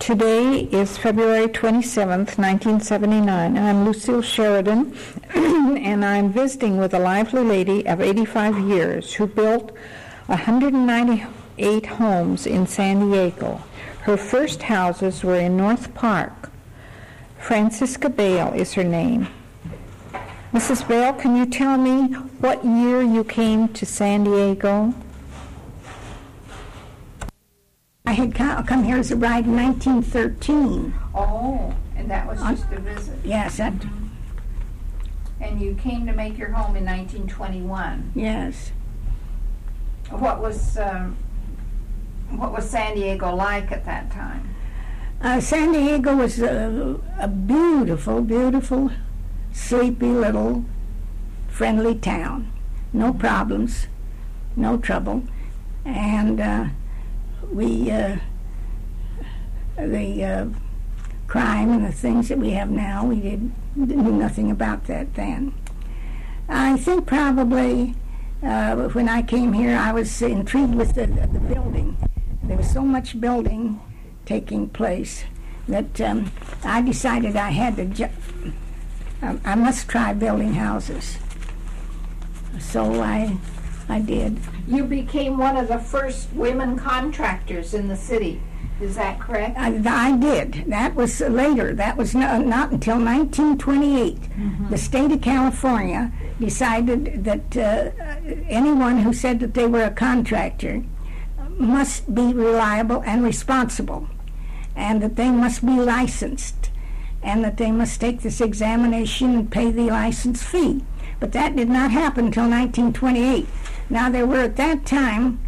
Today is February 27th, 1979. I'm Lucille Sheridan, and I'm visiting with a lively lady of 85 years who built 198 homes in San Diego. Her first houses were in North Park. Francisca Bale is her name. Mrs. Bale, can you tell me what year you came to San Diego? I had come here as a bride in 1913. Oh, and that was just a visit. Yes, that. And you came to make your home in 1921. Yes. What was San Diego like at that time? San Diego was a beautiful, beautiful, sleepy little friendly town. No problems, no trouble, and the crime and the things that we have now, we knew nothing about that then. I think probably when I came here, I was intrigued with the building. There was so much building taking place that I decided I had to I must try building houses. So I did. You became one of the first women contractors in the city. Is that correct? I did. That was later. That was not until 1928. Mm-hmm. The state of California decided that anyone who said that they were a contractor must be reliable and responsible, and that they must be licensed, and that they must take this examination and pay the license fee. But that did not happen until 1928. Now, there were at that time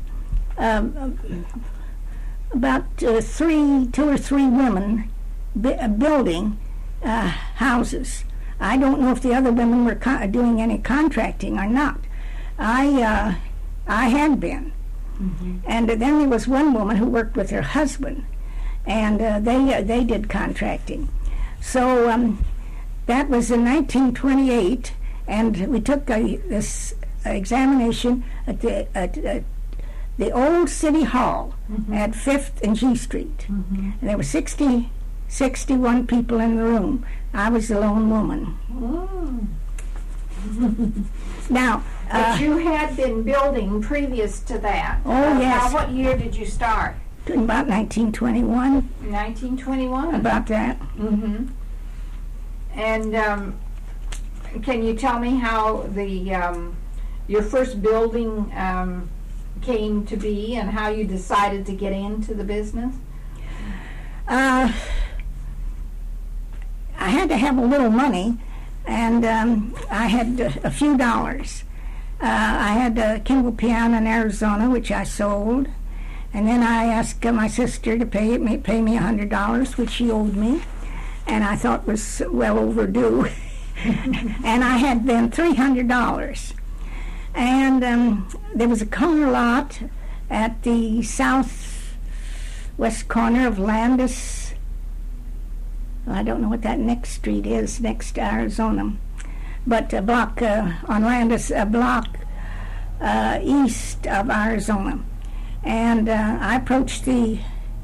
about two or three women building houses. I don't know if the other women were doing any contracting or not. I had been. Mm-hmm. And then there was one woman who worked with her husband, and they did contracting. So that was in 1928, and we took this examination at the old City Hall. Mm-hmm. At 5th and G Street. Mm-hmm. And there were 61 people in the room. I was the lone woman. Oh. Now, but you had been building previous to that. Oh, yes. Now, what year did you start? About 1921. 1921? About that. Mm-hmm. And can you tell me how your first building came to be and how you decided to get into the business? I had to have a little money, and I had a few dollars. I had a Kimball piano in Arizona, which I sold, and then I asked my sister to pay me $100, which she owed me, and I thought was well overdue. And I had then $300. And there was a corner lot at the southwest corner of Landis. I don't know what that next street is, next to Arizona. But a block on Landis, a block east of Arizona. And I approached the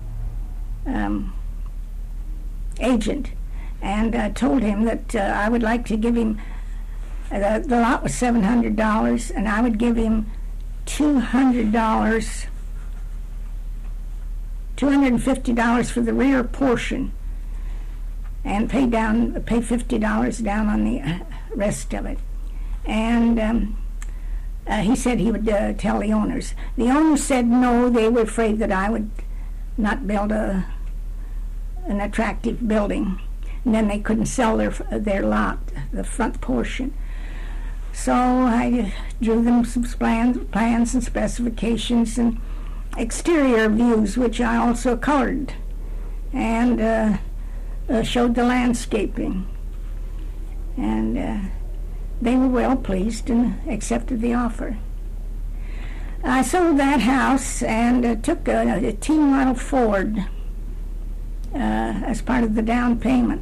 agent and told him that I would like to give him. The lot was $700, and I would give him $250 for the rear portion, and pay $50 down on the rest of it. And he said he would tell the owners. The owners said no; they were afraid that I would not build an attractive building, and then they couldn't sell their lot, the front portion. So I drew them some plans and specifications and exterior views, which I also colored, and showed the landscaping. And they were well pleased and accepted the offer. I sold that house and took a T Model Ford as part of the down payment.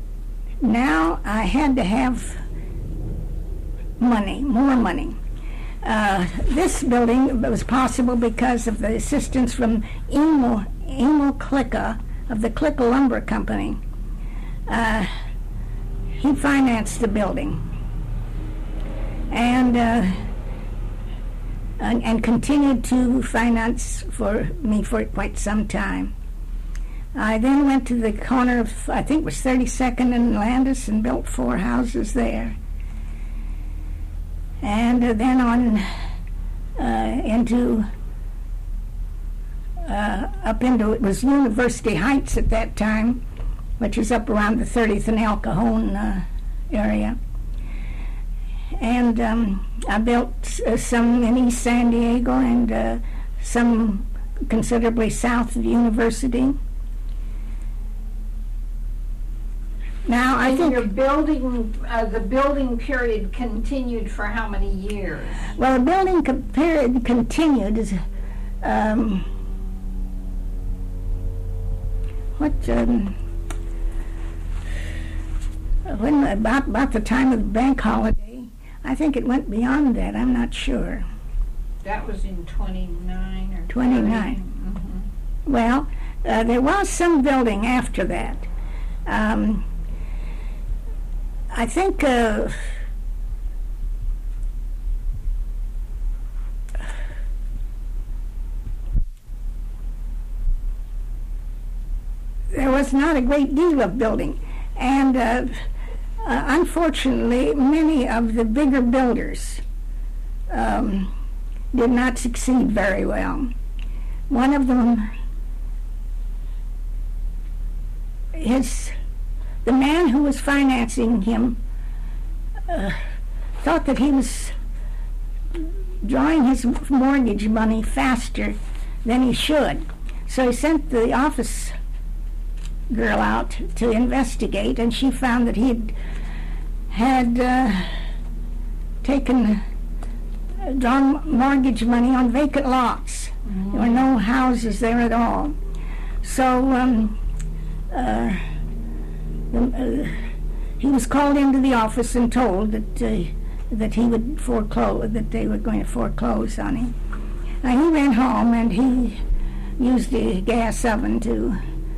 Now I had to have money, more money. This building was possible because of the assistance from Emil Klicka of the Klicka Lumber Company. He financed the building and continued to finance for me for quite some time. I then went to the corner of, I think it was 32nd and Landis, and built 4 houses there. And then on up into, it was University Heights at that time, which is up around the 30th and El Cajon area. And I built some in East San Diego and some considerably south of the university. Now, I think your building, the building period continued for how many years? Well, the building period continued as when about the time of the bank holiday. I think it went beyond that. I'm not sure. That was in 29 or 29. Mm-hmm. Well, there was some building after that. I think there was not a great deal of building, and unfortunately, many of the bigger builders did not succeed very well. One of them, the man who was financing him thought that he was drawing his mortgage money faster than he should. So he sent the office girl out to investigate, and she found that he had drawn mortgage money on vacant lots. Mm-hmm. There were no houses there at all. So he was called into the office and told that he would foreclose, that they were going to foreclose on him. He went home and he used a gas oven to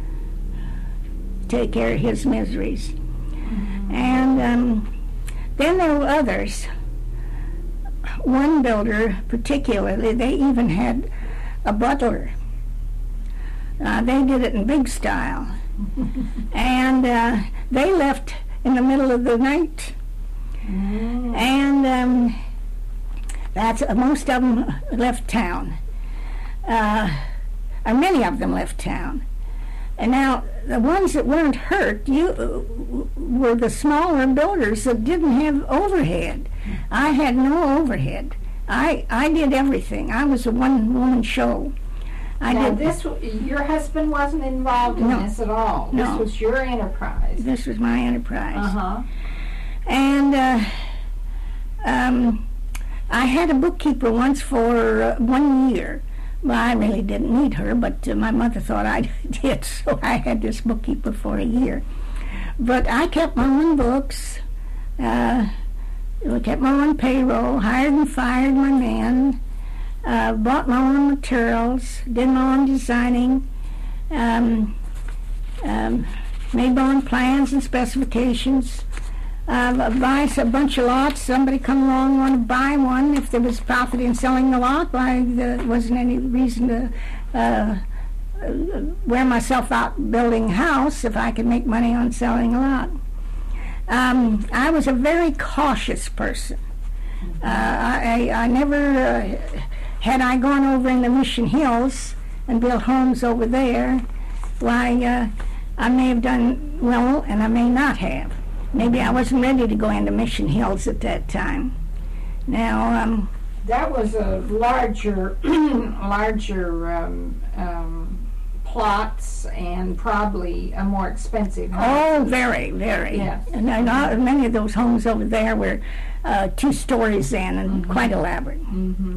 take care of his miseries. Mm-hmm. And then there were others. One builder particularly, they even had a butler. They did it in big style. And they left in the middle of the night. Mm. And that's most of them left town. Or many of them left town. And now the ones that weren't hurt were the smaller builders that didn't have overhead. I had no overhead. I did everything. I was a one-woman show. Your husband wasn't involved in this at all. No. This was your enterprise. This was my enterprise. Uh-huh. And I had a bookkeeper once for 1 year. Well, I really didn't need her, but my mother thought I did, so I had this bookkeeper for a year. But I kept my own books, kept my own payroll, hired and fired my men, bought my own materials, did my own designing, made my own plans and specifications, buy a bunch of lots. Somebody come along want to buy one. If there was profit in selling the lot, why there wasn't any reason to wear myself out building a house if I could make money on selling a lot. I was a very cautious person. I never, had I gone over in the Mission Hills and built homes over there, why, I may have done well and I may not have. Maybe I wasn't ready to go into Mission Hills at that time. Now, that was a larger plots and probably a more expensive home. Oh, very, very. Yes. And many of those homes over there were 2 stories in and mm-hmm. quite elaborate. Mm-hmm.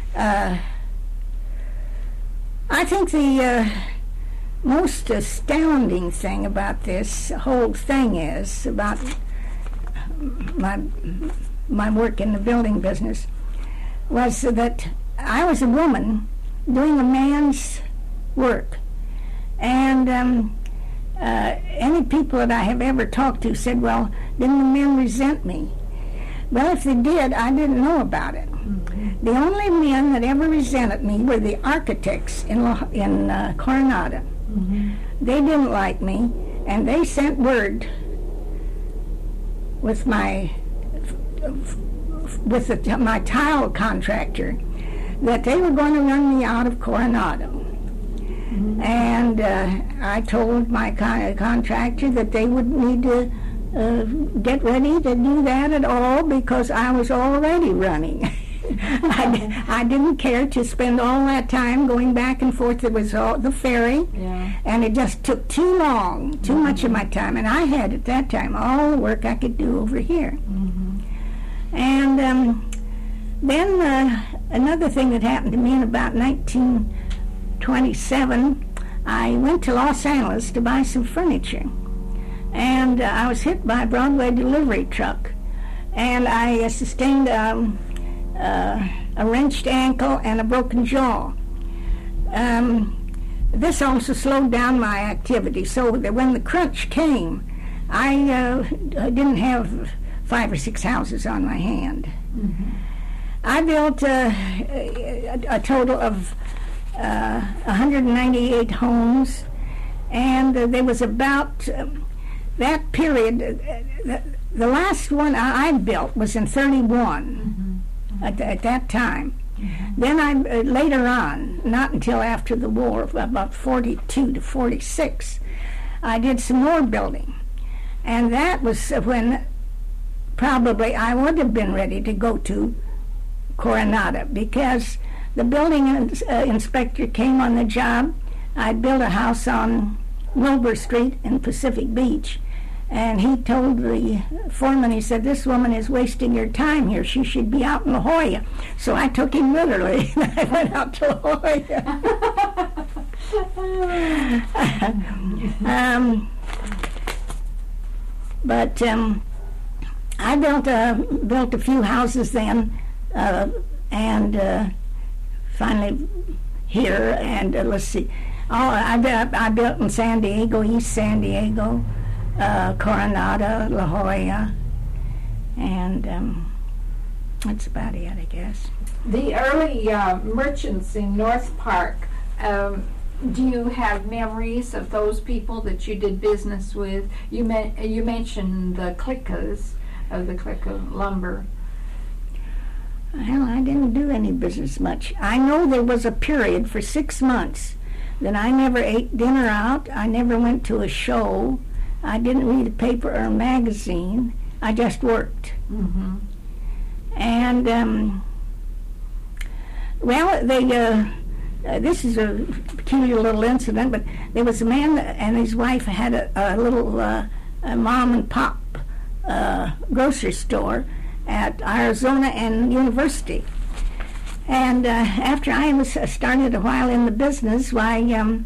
I think the most astounding thing about this whole thing is about my work in the building business. was that I was a woman doing a man's work. And any people that I have ever talked to said, well, didn't the men resent me? Well, if they did, I didn't know about it. Mm-hmm. The only men that ever resented me were the architects in Coronado. Mm-hmm. They didn't like me, and they sent word with my tile contractor that they were going to run me out of Coronado. Mm-hmm. And I told my contractor that they would need to get ready to do that at all because I was already running. I didn't care to spend all that time going back and forth. There was the ferry, and it just took too long, too much of my time. And I had at that time all the work I could do over here. Mm-hmm. And then another thing that happened to me in about 1927, I went to Los Angeles to buy some furniture. And I was hit by a Broadway delivery truck. And I sustained a wrenched ankle and a broken jaw. This also slowed down my activity, so that when the crunch came, I didn't have 5 or 6 houses on my hand. Mm-hmm. I built a total of 198 homes, and there was about that period, the last one I built was in 31 at that time. Mm-hmm. Then I later on, not until after the war, about 42 to 46, I did some more building. And that was when probably I would have been ready to go to Coronado, because the building inspector came on the job. I'd built a house on Wilbur Street in Pacific Beach, and he told the foreman, he said, this woman is wasting your time here. She should be out in La Jolla. So I took him literally, and I went out to La Jolla. But I built a few houses then, and finally here, and let's see. I built in San Diego, East San Diego, Coronado, La Jolla, and that's about it, I guess. The early merchants in North Park, do you have memories of those people that you did business with? You mentioned the Clickas, of the Clicka lumber. Well, I didn't do any business much. I know there was a period for 6 months that I never ate dinner out. I never went to a show. I didn't read a paper or a magazine. I just worked. Mm-hmm. And, well, this is a peculiar little incident, but there was a man and his wife had a little mom and pop grocery store at Arizona and University. And after I was started a while in the business, why,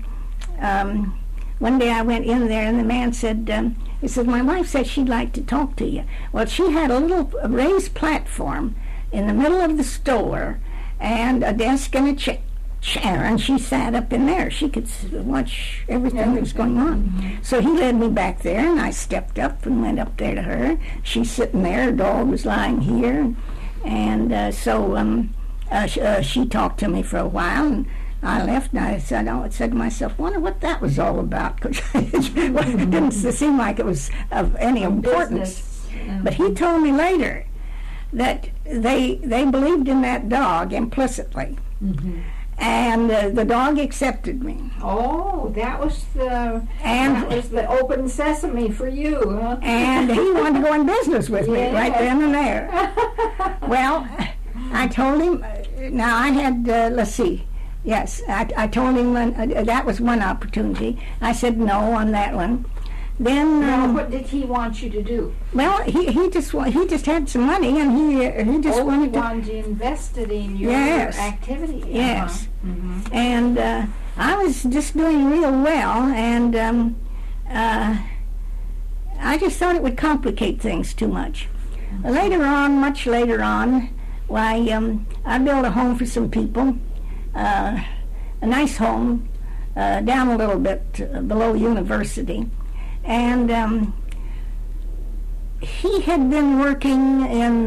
one day I went in there and the man said, he said, my wife said she'd like to talk to you. Well, she had a little raised platform in the middle of the store and a desk and a chair, and she sat up in there. She could watch everything that was going on. Mm-hmm. So he led me back there, and I stepped up and went up there to her. She's sitting there, her dog was lying here, and so she talked to me for a while, and I left, and I said to myself, wonder what that was all about, because it didn't seem like it was of any importance. But he told me later that they believed in that dog implicitly. Mm-hmm. And the dog accepted me. Oh, that was the open sesame for you, huh? And he wanted to go in business with me right then and there. Well, I told him. Now I had let's see. Yes, I told him that was one opportunity. I said no on that one. Then what did he want you to do? Well, he just had some money, and he just wanted to invest it in your activity. Yes, mm-hmm. And I was just doing real well, and I just thought it would complicate things too much. Mm-hmm. Later on, much later on, Why, I built a home for some people, a nice home, down a little bit below University. And he had been working in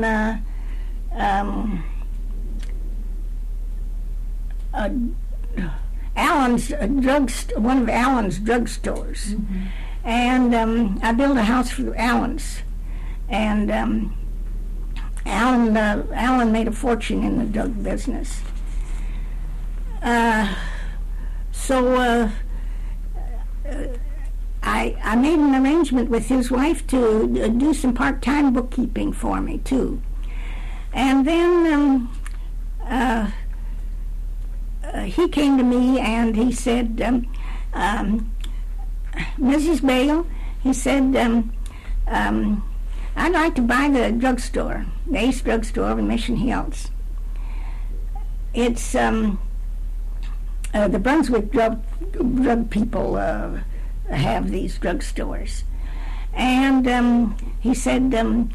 Allen's one of Allen's drugstores. Mm-hmm. And I built a house for Allen's. And Allen made a fortune in the drug business. So I made an arrangement with his wife to do some part-time bookkeeping for me, too. And then he came to me and he said, Mrs. Bale, he said, I'd like to buy the drugstore, the Ace Drugstore in Mission Hills. It's the Brunswick drug people have these drugstores. And he said,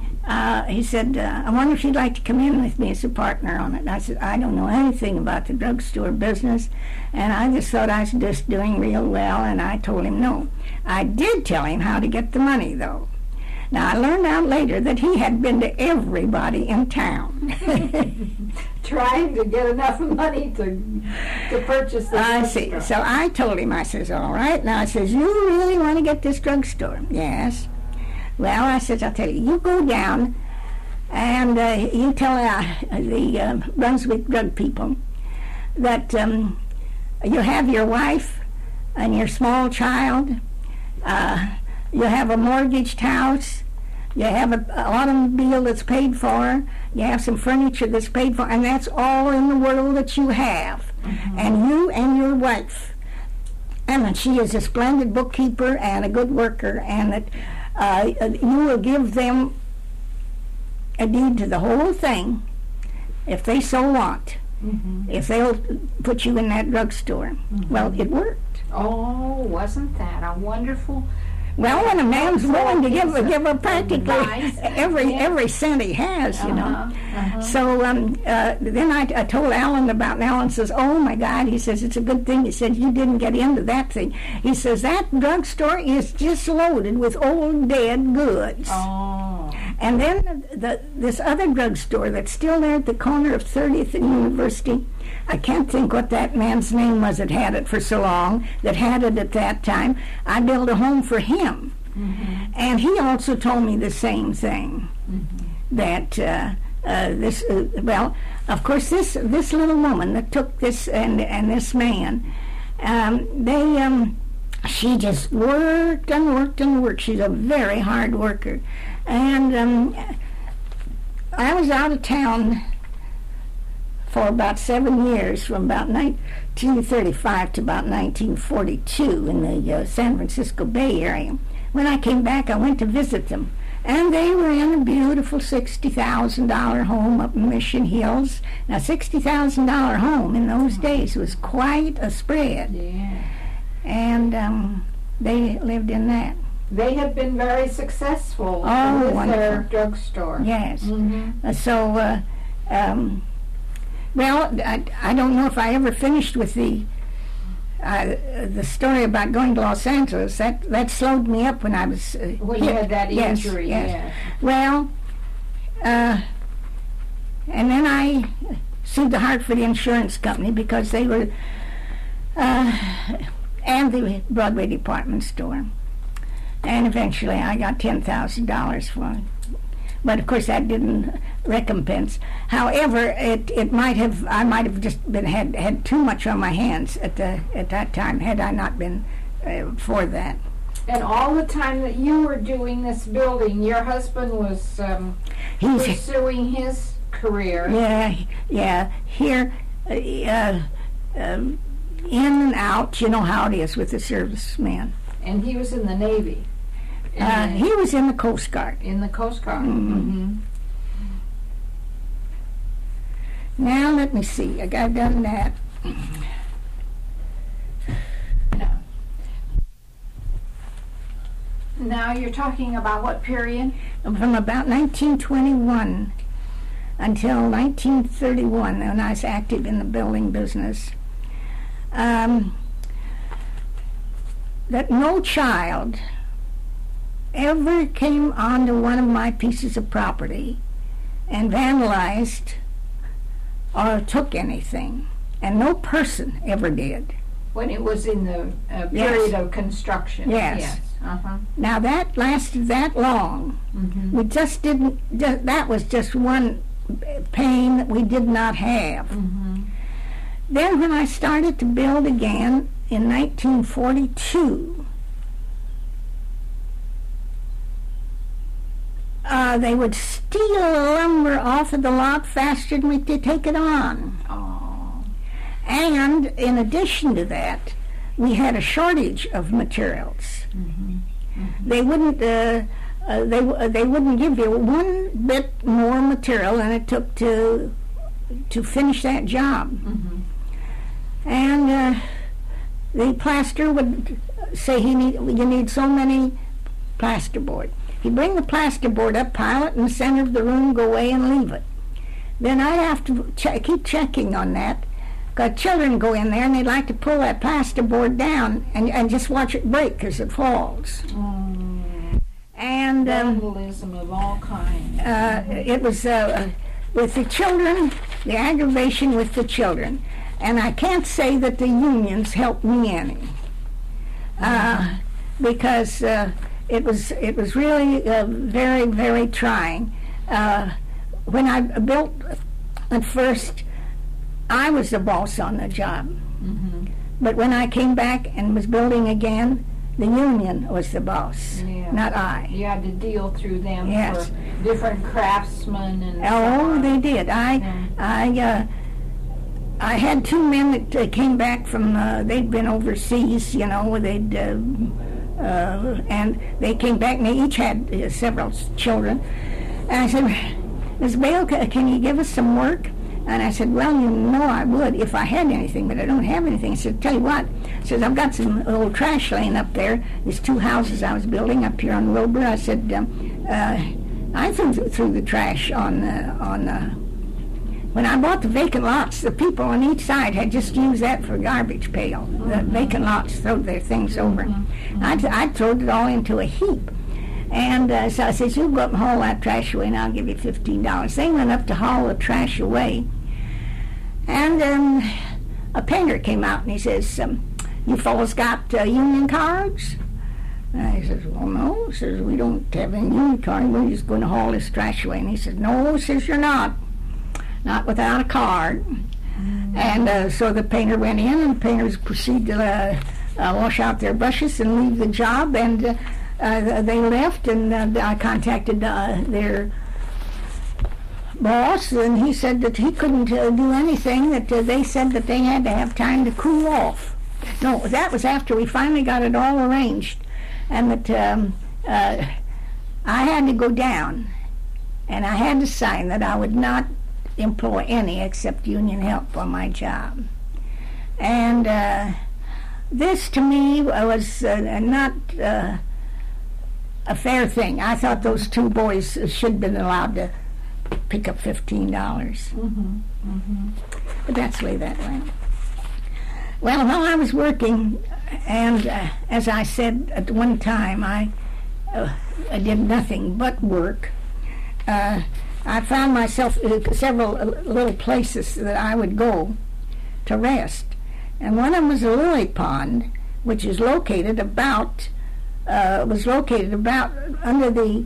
I wonder if you'd like to come in with me as a partner on it. And I said, I don't know anything about the drugstore business, and I just thought I was just doing real well, and I told him no. I did tell him how to get the money, though. Now, I learned out later that he had been to everybody in town. Trying to get enough money to purchase the I see. So I told him, I says, all right. Now, I says, you really want to get this drugstore? Yes. Well, I says, I'll tell you, you go down and you tell the Brunswick drug people that you have your wife and your small child, you have a mortgaged house, you have an automobile that's paid for, you have some furniture that's paid for, and that's all in the world that you have. Mm-hmm. And you and your wife. And she is a splendid bookkeeper and a good worker, and that you will give them a deed to the whole thing if they so want. Mm-hmm. If they'll put you in that drugstore. Mm-hmm. Well, it worked. Oh, wasn't that a wonderful... Well, when a man's willing to give her practically every cent he has, you know. Uh-huh. So then I told Alan about it, and Alan says, oh, my God, he says, it's a good thing. He said, you didn't get into that thing. He says, that drugstore is just loaded with old dead goods. Oh. And then this other drugstore that's still there at the corner of 30th and University, I can't think what that man's name was that had it for so long, that had it at that time. I built a home for him. Mm-hmm. And he also told me the same thing, mm-hmm. that well, of course, this little woman that took this and this man, she just worked and worked and worked. She's a very hard worker. And I was out of town for about 7 years, from about 1935 to about 1942 in the San Francisco Bay Area. When I came back, I went to visit them, and they were in a beautiful $60,000 home up in Mission Hills. Now, $60,000 home in those days was quite a spread. Yeah. And they lived in that. They had been very successful with wonderful. Their drugstore. Yes. Mm-hmm. So, well, I don't know if I ever finished with the story about going to Los Angeles. That slowed me up when I was when you had that injury. Yes. Yeah. Well, and then I sued the Hartford Insurance Company because they were, and the Broadway department store, and eventually I got $10,000 for it. But of course that didn't recompense. However, I might have just had too much on my hands at that time had I not been for that. And all the time that you were doing this building, your husband was pursuing his career. Yeah. Here, in and out. You know how it is with the serviceman. And he was in the Navy. He was in the Coast Guard. In the Coast Guard. Mm-hmm. Mm-hmm. Now let me see. I got done that. Now you're talking about what period? From about 1921 until 1931, when I was active in the building business, that no child ever came onto one of my pieces of property and vandalized or took anything, and no person ever did. When it was in the period of construction. Yes. Uh-huh. Now that lasted that long. Mm-hmm. We just didn't, that was just one pain that we did not have. Mm-hmm. Then when I started to build again in 1942, they would steal lumber off of the lot faster than we could take it on. Oh. And in addition to that, we had a shortage of materials. Mm-hmm. Mm-hmm. They wouldn't they wouldn't give you one bit more material than it took to finish that job. Mm-hmm. And the plaster would say you need so many plasterboard. He'd bring the plasterboard up, pile it in the center of the room, go away and leave it. Then I'd have to keep checking on that, because children go in there and they'd like to pull that plasterboard down and just watch it break as it falls. And vandalism of all kinds. it was with the children, the aggravation with the children. And I can't say that the unions helped me any, because it was really very, very trying. When I built at first, I was the boss on the job. Mm-hmm. But when I came back and was building again, the union was the boss, not I. You had to deal through them Yes. for different craftsmen and so Oh, on. they did. I had two men that came back from, they'd been overseas, you know, and they came back and they each had several children. And I said, Ms. Bale, can you give us some work? And I said, well, you know I would if I had anything, but I don't have anything. I said, tell you what. I said, I've got some old trash laying up there. There's two houses I was building up here on Wilbur. I said, I threw the trash when I bought the vacant lots, the people on each side had just used that for a garbage pail. The vacant lots throwed their things over. I throwed it all into a heap. And so I said, you go up and haul that trash away and I'll give you $15. They went up to haul the trash away. And a painter came out and he says, you fellas got union cards? And I says, well, no. He says, we don't have any union card. We're just going to haul this trash away. And he says, no, says, you're not. Not without a card. And so the painter went in, and the painters proceeded to wash out their brushes and leave the job, and they left, and I contacted their boss, and he said that he couldn't do anything, that they said that they had to have time to cool off. No, that was after we finally got it all arranged, and that I had to go down, and I had to sign that I would not employ any except union help on my job. And this to me was not a fair thing. I thought those two boys should have been allowed to pick up $15. But that's the way that went. Well, while I was working, and as I said at one time, I did nothing but work. I found myself several little places that I would go to rest. And one of them was a lily pond, which is located about under the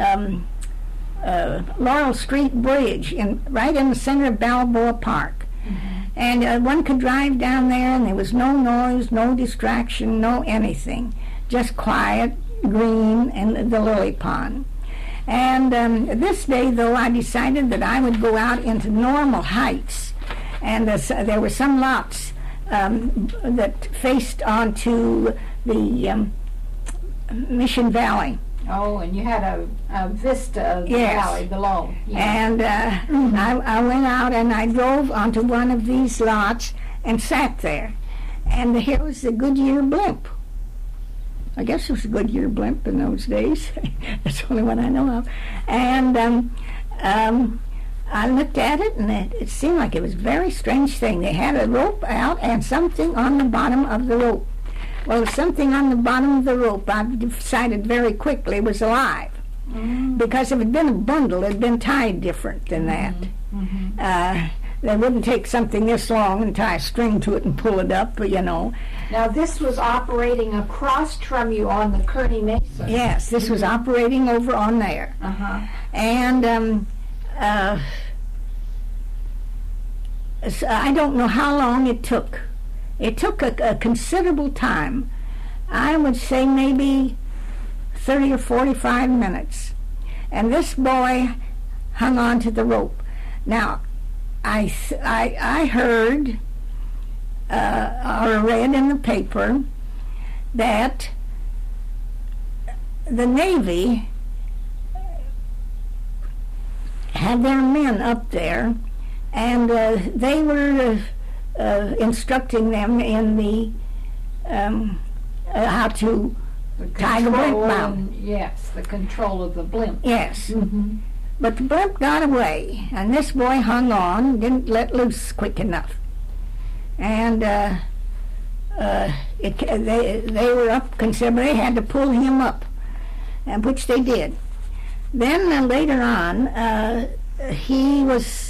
Laurel Street Bridge, right in the center of Balboa Park. And one could drive down there, and there was no noise, no distraction, no anything. Just quiet, green, and the lily pond. And this day, though, I decided that I would go out into Normal Heights. And there were some lots that faced onto the Mission Valley. Oh, and you had a vista of the valley below. Yeah. And I went out and I drove onto one of these lots and sat there. And here was the Goodyear blimp. I guess it was a Goodyear blimp in those days. That's the only one I know of. And I looked at it, and it seemed like it was a very strange thing. They had a rope out and something on the bottom of the rope. Well, something on the bottom of the rope, I decided very quickly, was alive. Because if it had been a bundle, it had been tied different than that. They wouldn't take something this long and tie a string to it and pull it up, you know. Now, this was operating across from you on the Kearney Mesa. Yes, this was operating over on there. And so I don't know how long it took. It took a considerable time. I would say maybe 30 or 45 minutes. And this boy hung on to the rope. Now, I heard or read in the paper that the Navy had their men up there, and they were instructing them in the how to tie the blimp bound. Yes, the control of the blimp. Yes. But the blimp got away, and this boy hung on, didn't let loose quick enough. And they were up considerably. They had to pull him up, and which they did. Then later on, he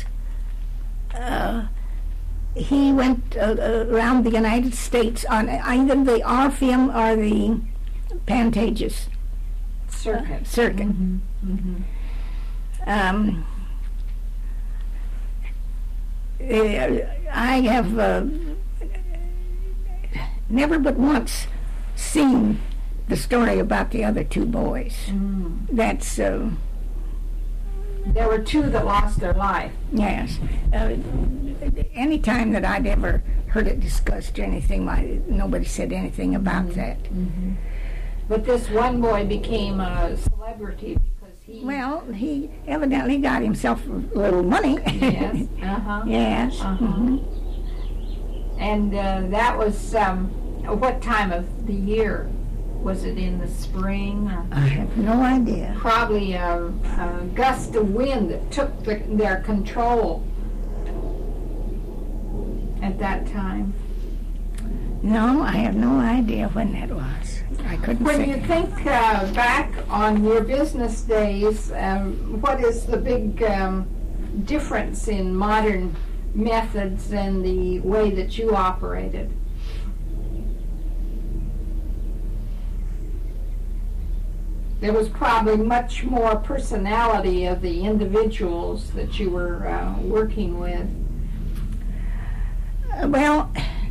went around the United States on either the Orpheum or the Pantages Circuit. I have never but once seen the story about the other two boys. That's there were two that lost their life. yes. Any time that I'd ever heard it discussed or anything, nobody said anything about that. But this one boy became a celebrity because he evidently got himself a little money. Yes. Yes. And that was what time of the year? Was it in the spring? Or I have no idea. probably a gust of wind that took their control at that time. No, I have no idea when that was. I couldn't When say. you think back on your business days, what is the big difference in modern methods and the way that you operated? There was probably much more personality of the individuals that you were working with. Well,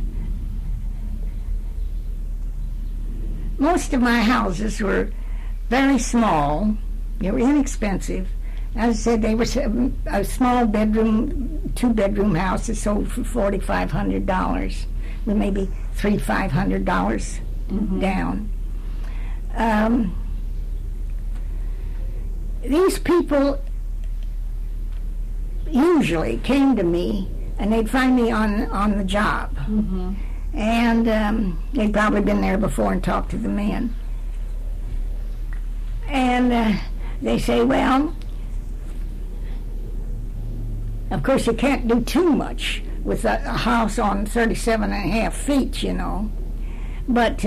most of my houses were very small. They were inexpensive. As I said, they were a small bedroom, two-bedroom house that sold for $4,500, with maybe $300-500 down. These people usually came to me, and they'd find me on the job. And they'd probably been there before and talked to the men. And they say, well, of course you can't do too much with a house on 37.5 feet, you know. But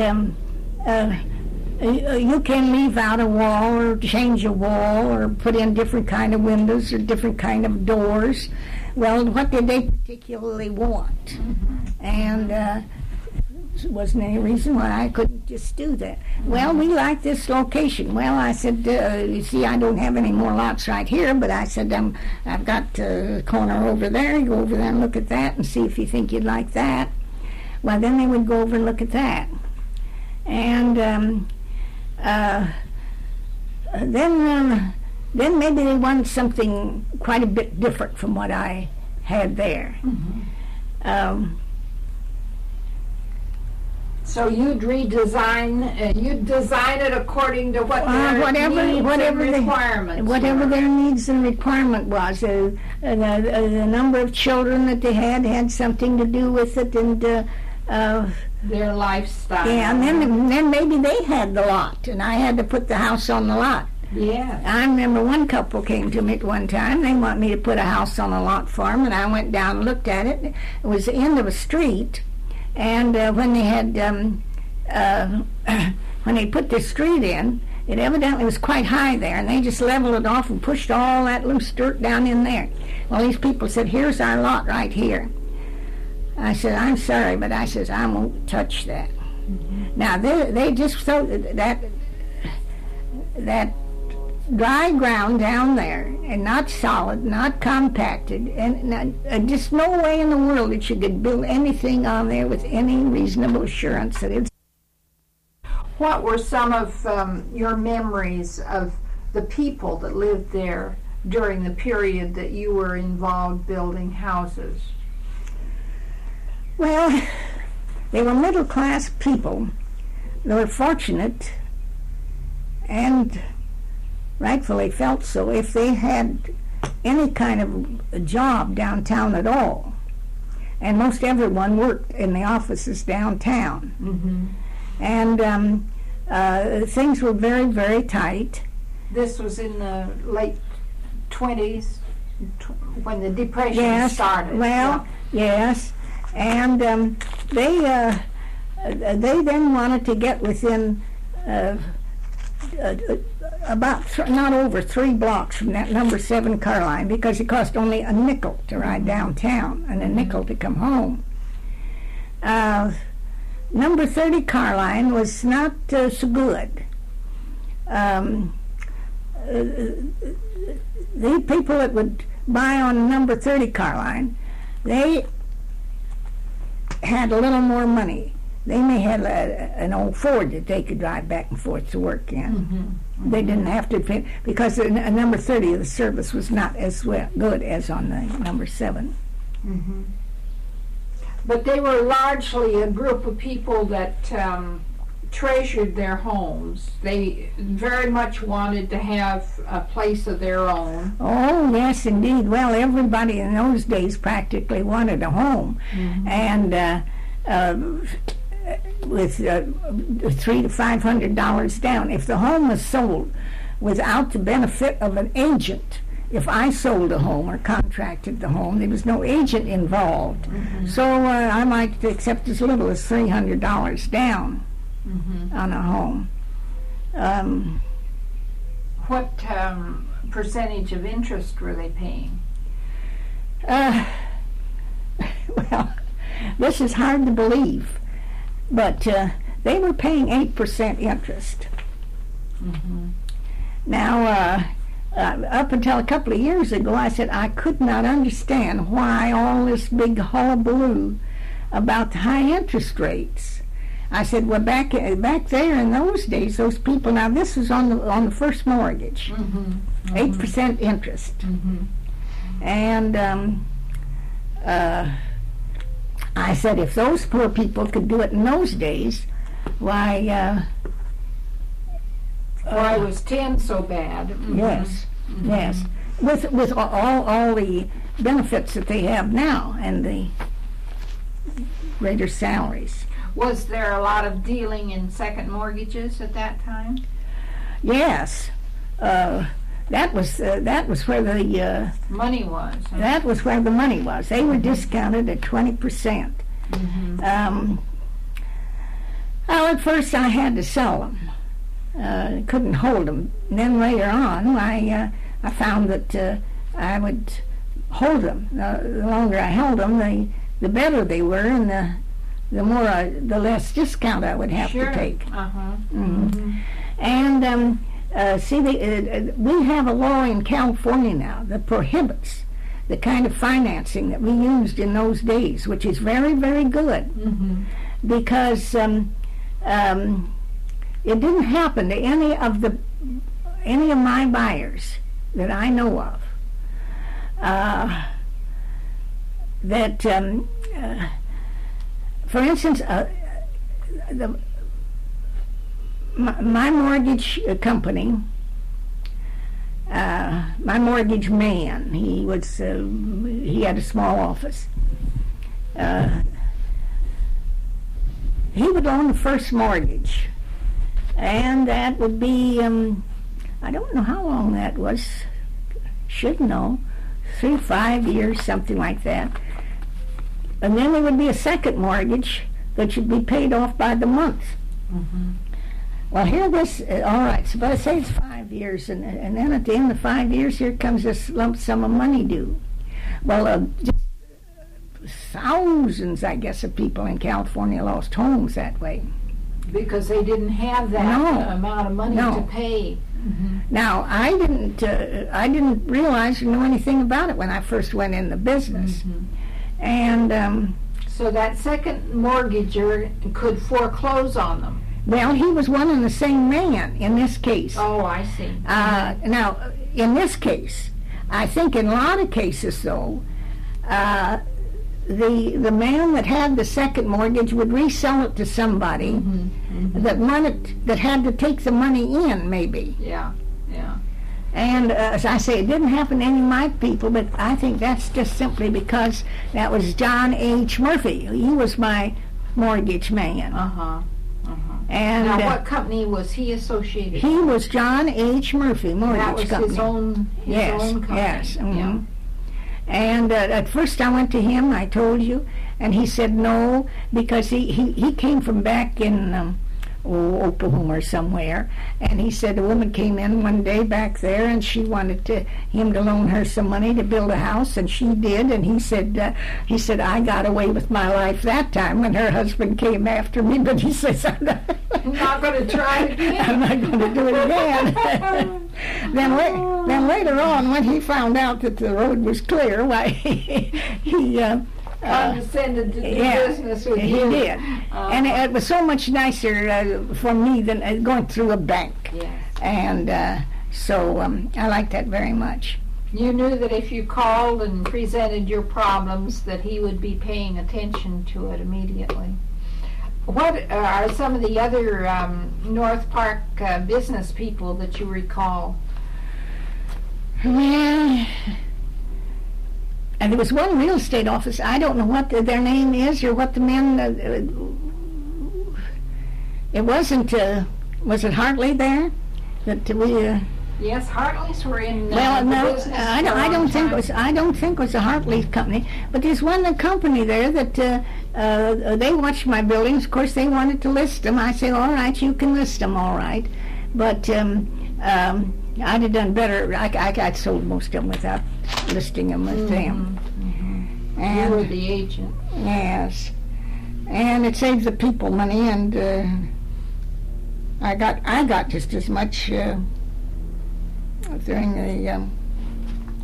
you can leave out a wall or change a wall or put in different kind of windows or different kind of doors. Well, what did they particularly want? And there wasn't any reason why I couldn't just do that. Well, we like this location. Well, I said, you see, I don't have any more lots right here, but I said, I've got a corner over there. You go over there and look at that and see if you think you'd like that. Well, then they would go over and look at that. And then maybe they wanted something quite a bit different from what I had there. So you'd redesign, you'd design it according to what their needs and requirements whatever were. their needs and requirement was. The number of children that they had something to do with it, and Their lifestyle. yeah, and then maybe they had the lot, and I had to put the house on the lot. Yeah. I remember one couple came to me at one time. They want me to put a house on a lot farm, and I went down and looked at it. It was the end of a street, and when they had when they put this street in, it evidently was quite high there, and they just leveled it off and pushed all that loose dirt down in there. Well, these people said, "Here's our lot right here." I said, "I'm sorry, but I says I won't touch that." Mm-hmm. Now they just throw that dry ground down there, and not solid, not compacted, and just no way in the world that you could build anything on there with any reasonable assurance that it's. What were some of your memories of the people that lived there during the period that you were involved building houses? Well, they were middle-class people. They were fortunate, and rightfully felt so, if they had any kind of a job downtown at all. And most everyone worked in the offices downtown. Mm-hmm. And things were very, very tight. This was in the late 20s, when the Depression started. Well, yes. And they then wanted to get within about not over 3 blocks from that number 7 car line, because it cost only a nickel to ride downtown and a nickel to come home. Number 30 car line was not so good. The people that would buy on number 30 car line, they had a little more money. They may have an old Ford that they could drive back and forth to work in. Mm-hmm. Mm-hmm. They didn't have to pay, because the number 30 of the service was not as good as on the number 7. Mm-hmm. But they were largely a group of people that treasured their homes. They very much wanted to have a place of their own. Oh, yes, indeed. Well, everybody in those days practically wanted a home. Mm-hmm. And with $300 to $500 down. If the home was sold without the benefit of an agent, if I sold a home or contracted the home, there was no agent involved. Mm-hmm. So I might accept as little as $300 down on a home. What percentage of interest were they paying? Well, this is hard to believe, but they were paying 8% interest. Mm-hmm. Now, up until a couple of years ago, I said I could not understand why all this big hullabaloo about the high interest rates. I said, well, back there in those days, those people. Now, this was on the first mortgage, 8% interest, and I said, if those poor people could do it in those days, why was 10 so bad? Mm-hmm. Yes, yes. With all the benefits that they have now and the greater salaries. Was there a lot of dealing in second mortgages at that time? Yes. That was where the money was. Huh? That was where the money was. They were discounted at 20%. Well, at first I had to sell them. Couldn't hold them. And then later on, I found that I would hold them. The longer I held them, the better they were, and the less discount I would have to take. And see, we have a law in California now that prohibits the kind of financing that we used in those days, which is very, very good, because it didn't happen to any of my buyers that I know of. For instance, my mortgage company, my mortgage man, he had a small office. He would own the first mortgage, and that would be I don't know how long that was. Should know. 3, 5 years, something like that. And then there would be a second mortgage that should be paid off by the month. Mm-hmm. Well, here this, all right, so but say it's 5 years, and then at the end of 5 years, here comes this lump sum of money due. Well, just thousands, I guess, of people in California lost homes that way. Because they didn't have that amount of money to pay. Mm-hmm. Now, I didn't realize or know anything about it when I first went in the business. Mm-hmm. And so that second mortgager could foreclose on them. Well, he was one and the same man in this case. Oh, I see. Now, in this case, I think in a lot of cases, though, the man that had the second mortgage would resell it to somebody that had to take the money in, maybe. Yeah. And as I say, it didn't happen to any of my people, but I think that's just simply because that was John H. Murphy. He was my mortgage man. And now, what company was he associated with? He was John H. Murphy Mortgage Company. His own company. Yes. Yeah. And at first I went to him, I told you, and he said no, because he came from back in Oklahoma or somewhere, and he said a woman came in one day back there, and she wanted him to loan her some money to build a house, and she did, and he said I got away with my life that time when her husband came after me, but he says I'm not going to try it again. I'm not going to do it again. Then later on, when he found out that the road was clear, why he condescended to do business with you. He did. And it was so much nicer for me than going through a bank. Yes. And so I like that very much. You knew that if you called and presented your problems, that he would be paying attention to it immediately. What are some of the other North Park business people that you recall? Well, and there was one real estate office. I don't know what their name is or what the men. It wasn't. Was it Hartley there? That we. Yes, Hartley's were in. Well, no, business I don't think it was. I don't think it was a Hartley company. But there's one company there that they watched my buildings. Of course, they wanted to list them. I said, all right, you can list them, all right. But I'd have done better. I sold most of them without listing them with them. Mm-hmm. And, you were the agent. Yes. And it saves the people money, and I got just as much during the.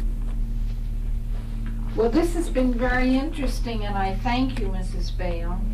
Well, this has been very interesting, and I thank you, Mrs. Bale.